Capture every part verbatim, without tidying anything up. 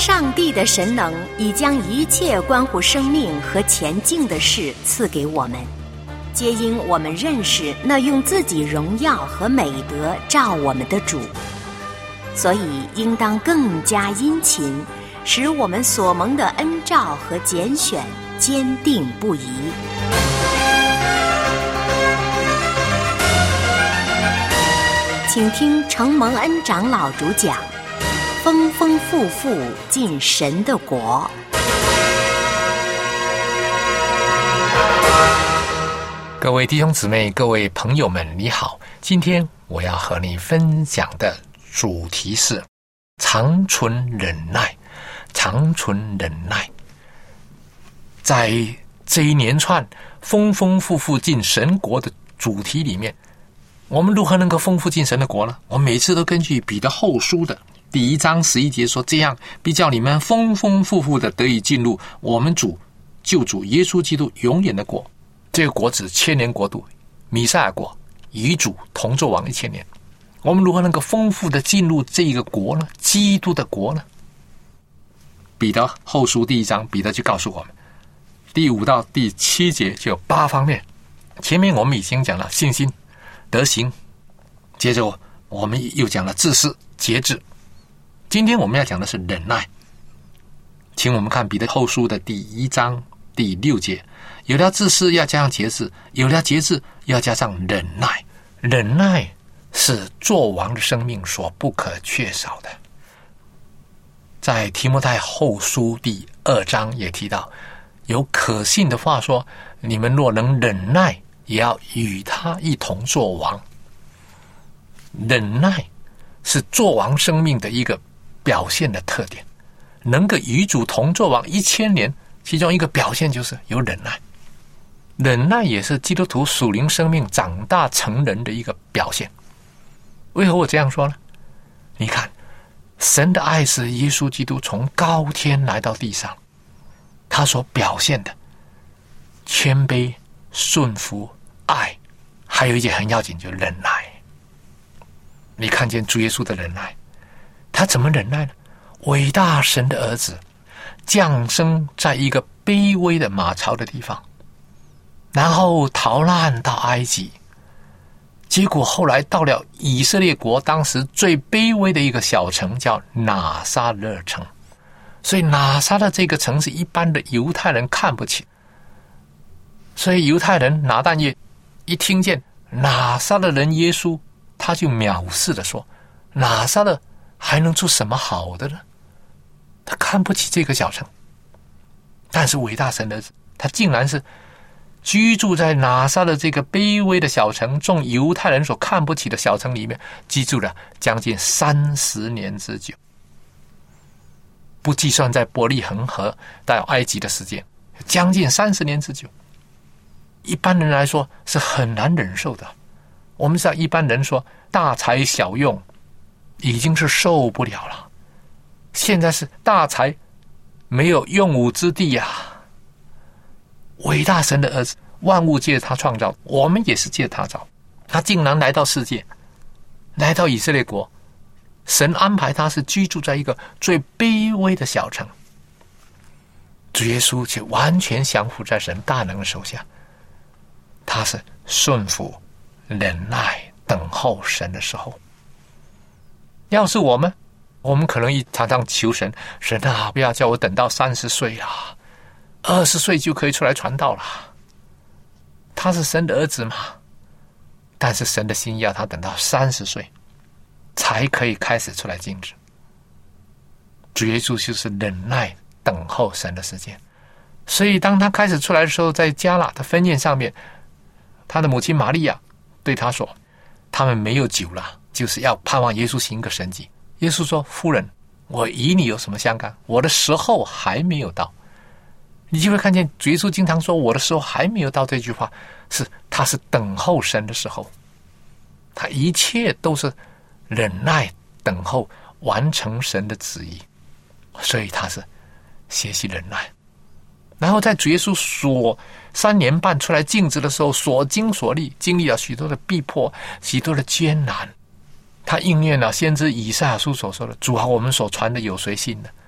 上帝的神能已将一切关乎生命和前进的事赐给我们，皆因我们认识那用自己荣耀和美德照我们的主，所以应当更加殷勤，使我们所蒙的恩召和拣选坚定不移。请听程蒙恩长老主讲丰丰富富进神的国。 各位弟兄姊妹，各位朋友们，你好，今天我要和你分享的主题是长存忍耐，长存忍耐。在这一连串丰丰富富进神国的主题里面，我们如何能够丰富进神的国呢？我每次都根据彼得后书的第一章十一节说，这样必叫你们丰丰富富的得以进入我们主救主耶稣基督永远的国。这个国指千年国度，弥赛亚国，与主同作王一千年。我们如何能够丰富的进入这个国呢？基督的国呢？彼得后书第一章，彼得就告诉我们，第五到第七节就有八方面。前面我们已经讲了信心、德行，接着我们又讲了自私、节制。今天我们要讲的是忍耐。请我们看彼得后书的第一章第六节，有了自私要加上节制，有了节制要加上忍耐。忍耐是作王的生命所不可缺少的。在提摩太后书第二章也提到，有可信的话说，你们若能忍耐，也要与他一同作王。忍耐是作王生命的一个表现的特点，能够与主同作王一千年，其中一个表现就是有忍耐。忍耐也是基督徒属灵生命长大成人的一个表现。为何我这样说呢？你看，神的爱是耶稣基督从高天来到地上，他所表现的谦卑、顺服、爱，还有一件很要紧，就是忍耐。你看见主耶稣的忍耐，他怎么忍耐呢？伟大神的儿子降生在一个卑微的马槽的地方，然后逃难到埃及，结果后来到了以色列国当时最卑微的一个小城，叫拿撒勒城。所以拿撒勒这个城是一般的犹太人看不起，所以犹太人拿但业一听见拿撒勒人耶稣，他就藐视的说，拿撒勒还能出什么好的呢？他看不起这个小城。但是伟大神的儿子，他竟然是居住在拿撒勒这个卑微的小城，众犹太人所看不起的小城里面，居住了将近三十年之久，不计算在伯利恒河到埃及的时间，将近三十年之久。一般人来说是很难忍受的。我们知道一般人说大材小用已经是受不了了，现在是大材没有用武之地啊。伟大神的儿子，万物借他创造，我们也是借他造。他竟然来到世界，来到以色列国，神安排他是居住在一个最卑微的小城，主耶稣却完全降服在神大能的手下。他是顺服、忍耐、等候神的时候。要是我们我们可能一常常求神，神啊，不要叫我等到三十岁啦，二十岁就可以出来传道了。他是神的儿子嘛，但是神的心要他等到三十岁才可以开始出来尽职。主耶稣就是忍耐等候神的时间。所以当他开始出来的时候，在迦拿的婚宴上面，他的母亲玛利亚对他说，他们没有酒了，就是要盼望耶稣行个神迹。耶稣说，夫人，我与你有什么相干？我的时候还没有到。你就会看见主耶稣经常说我的时候还没有到，这句话是他是等候神的时候，他一切都是忍耐等候完成神的旨意，所以他是学习忍耐。然后在主耶稣所三年半出来尽职的时候，所经所历，经历了许多的逼迫，许多的艰难，他应验了先知以赛亚书所说的，主啊，我们所传的有谁信呢？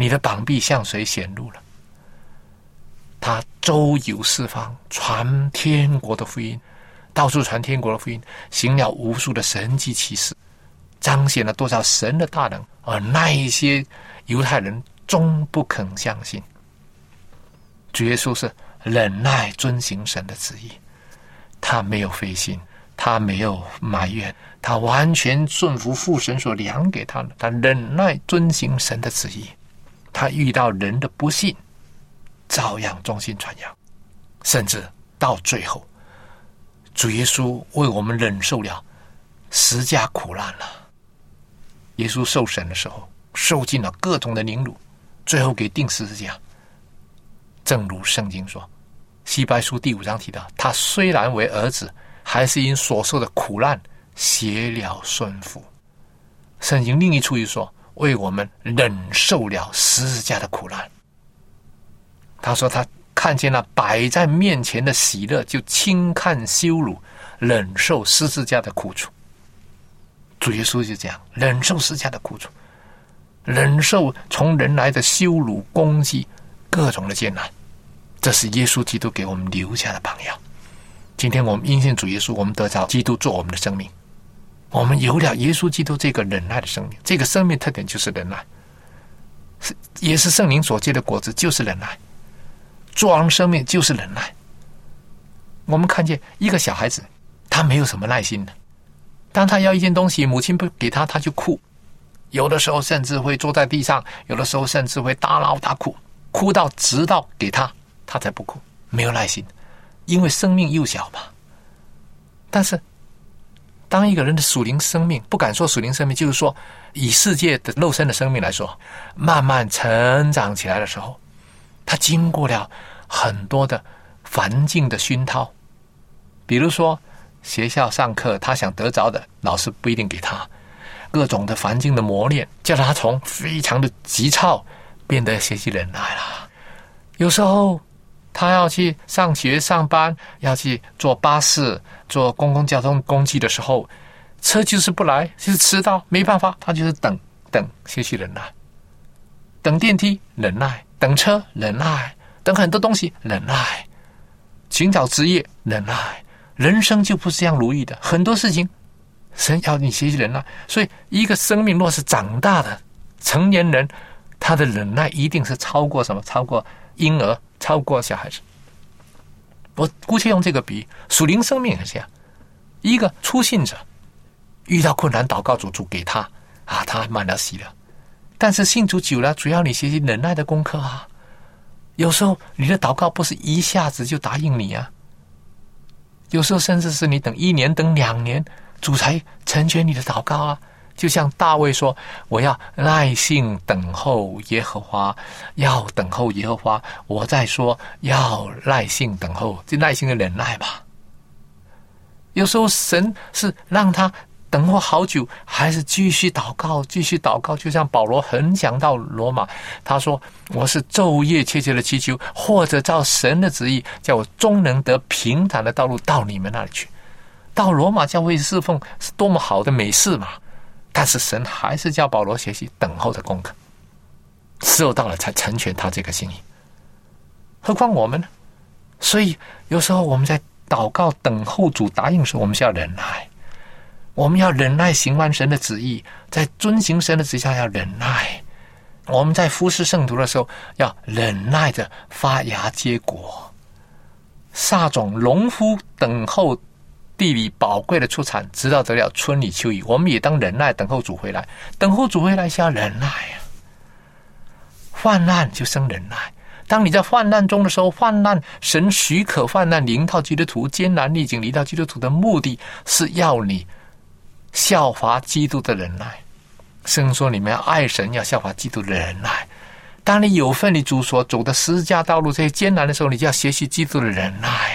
你的膀臂向谁显露了？他周游四方，传天国的福音，到处传天国的福音，行了无数的神迹奇事，彰显了多少神的大能，而那一些犹太人终不肯相信。主耶稣是忍耐遵行神的旨意，他没有灰心，他没有埋怨，他完全顺服父神所量给他的，他忍耐遵行神的旨意。他遇到人的不信，照样忠心传扬，甚至到最后，主耶稣为我们忍受了十架苦难了。耶稣受审的时候，受尽了各种的凌辱，最后给钉十字架。正如圣经说，希伯来书第五章提到，他虽然为儿子，还是因所受的苦难写了顺服。圣经另一处又说，为我们忍受了十字架的苦难。他说他看见了摆在面前的喜乐，就轻看羞辱，忍受十字架的苦楚。主耶稣就这样忍受十字架的苦楚，忍受从人来的羞辱、攻击，各种的艰难。这是耶稣基督给我们留下的榜样。今天我们因信主耶稣，我们得着基督做我们的生命，我们有了耶稣基督这个忍耐的生命，这个生命特点就是忍耐，也是圣灵所结的果子，就是忍耐。做王生命就是忍耐。我们看见一个小孩子，他没有什么耐心的，当他要一件东西，母亲不给他，他就哭，有的时候甚至会坐在地上，有的时候甚至会大闹大哭，哭到直到给他，他才不哭，没有耐心，因为生命幼小嘛。但是当一个人的属灵生命，不敢说属灵生命，就是说以世界的肉身的生命来说，慢慢成长起来的时候，他经过了很多的环境的熏陶。比如说学校上课，他想得着的老师不一定给他，各种的环境的磨练，叫他从非常的急躁变得学习忍耐了。有时候他要去上学上班，要去坐巴士坐公共交通工具的时候，车就是不来，就是迟到，没办法，他就是等等学习忍耐，等电梯忍耐，等车忍耐，等很多东西忍耐，寻找职业忍耐。人生就不是这样如意的，很多事情神要你学习忍耐。所以一个生命若是长大的成年人，他的忍耐一定是超过什么？超过婴儿，超过小孩子。我姑且用这个比喻，属灵生命也是这样。一个初信者遇到困难祷告主，主给他啊，他满了喜乐。但是信主久了，主要你学习忍耐的功课啊。有时候你的祷告不是一下子就答应你啊，有时候甚至是你等一年等两年，主才成全你的祷告啊。就像大卫说，我要耐心等候耶和华，要等候耶和华。我再说要耐心等候，就耐心的忍耐吧。有时候神是让他等候好久，还是继续祷告继续祷告。就像保罗很想到罗马，他说我是昼夜切切的祈求，或者照神的旨意，叫我终能得平坦的道路到你们那里去。到罗马教会侍奉是多么好的美事嘛！但是神还是叫保罗学习等候的功课，时候到了才成全他这个心意。何况我们呢？所以有时候我们在祷告等候主答应时，我们是要忍耐，我们要忍耐行完神的旨意，在遵行神的旨意下要忍耐。我们在服侍圣徒的时候，要忍耐着发芽结果。撒种农夫等候地里宝贵的出产，直到得了春雨秋雨。我们也当忍耐等候主回来，等候主回来是要忍耐啊。患难就生忍耐，当你在患难中的时候，患难神许可患难临到基督徒，艰难逆境临到基督徒的目的是要你效法基督的忍耐。圣经说你们要爱神，要效法基督的忍耐。当你有份你主所走的十字架道路这些艰难的时候，你就要学习基督的忍耐。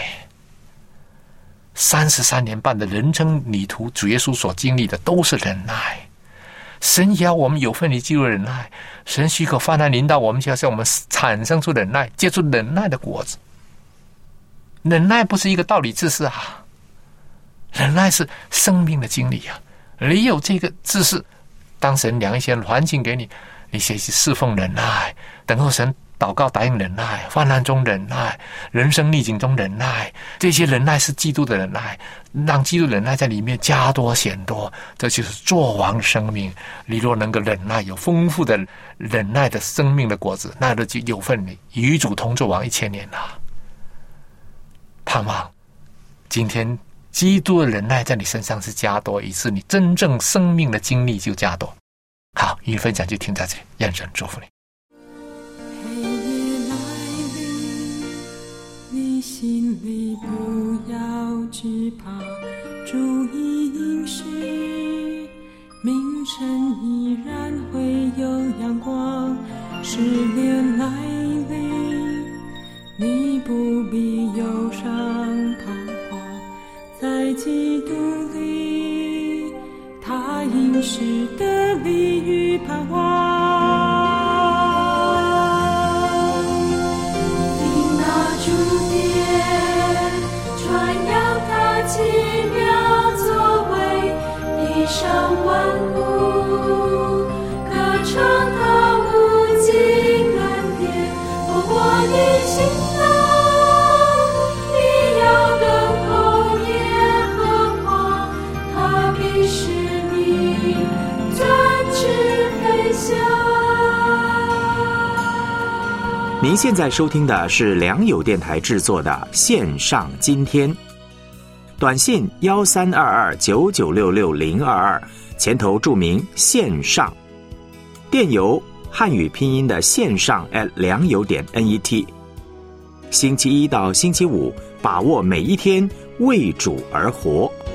三十三年半的人生旅途，主耶稣所经历的都是忍耐。神也要我们有份于基督的忍耐，神许可患难临到我们，就要向我们产生出忍耐，结出忍耐的果子。忍耐不是一个道理知识啊，忍耐是生命的经历啊。你有这个知识，当神量一些环境给你， 你学习侍奉忍耐，等候神祷告答应忍耐，患难中忍耐，人生逆境中忍耐，这些忍耐是基督的忍耐，让基督忍耐在里面加多显多，这就是作王生命。你若能够忍耐，有丰富的忍耐的生命的果子，那就有份与主同作王一千年了。盼望今天基督的忍耐在你身上是加多，以致你真正生命的经历就加多。好，与你分享就停在这里，愿神祝福你。 黑夜来临，你心里不要惧怕，主已应许，明晨依然会有阳光。失恋来临，你不必忧伤彷徨，在基督里，他应许的力与盼望。听那主殿传扬他奇妙作为，地上万物歌唱他无尽恩典。哦，我的心啊，你要等候耶和华，他必使你展翅飞翔。 您现在收听的是良友电台制作的线上今天，短信幺三二二九九六六零二二，前头注明线上，电邮汉语拼音的线上 at 良友点 net。星期一到星期五，把握每一天，为主而活。